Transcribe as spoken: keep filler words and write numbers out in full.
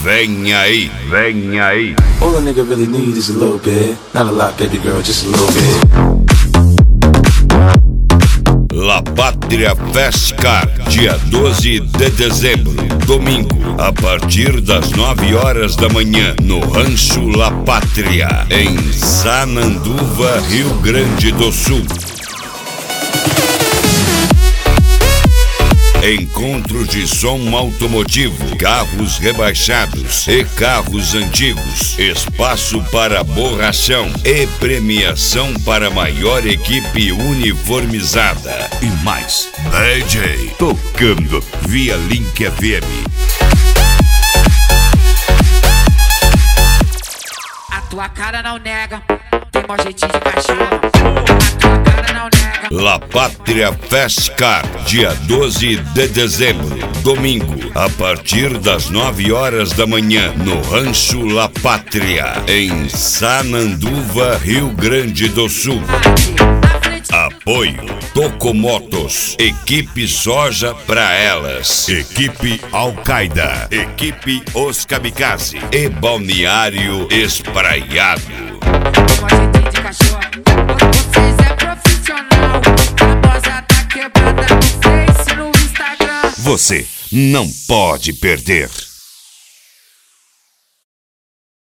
Vem aí, vem aí. All a nigga really need is a little bit. Not a lot, baby girl, just a little bit. La Pátria Festcar, dia doze de dezembro, domingo, a partir das nove horas da manhã, no Rancho La Pátria, em Sananduva, Rio Grande do Sul. Encontro de som automotivo, carros rebaixados e carros antigos, espaço para borrachão e premiação para maior equipe uniformizada. E mais, D J tocando via Link F M. A tua cara não nega, tem mó jeitinho de cachorro. A tua cara não nega. La Pátria Festcar, dia doze de dezembro, domingo, a partir das nove horas da manhã, no Rancho La Pátria, em Sananduva, Rio Grande do Sul. Apoio Tocomotos, equipe Soja pra elas, equipe Al-Qaeda, equipe Os Kamikaze e Balneário Espraiado. Vocês é profissional, a bosa tá quebrada no Face, no Instagram. Você não pode perder.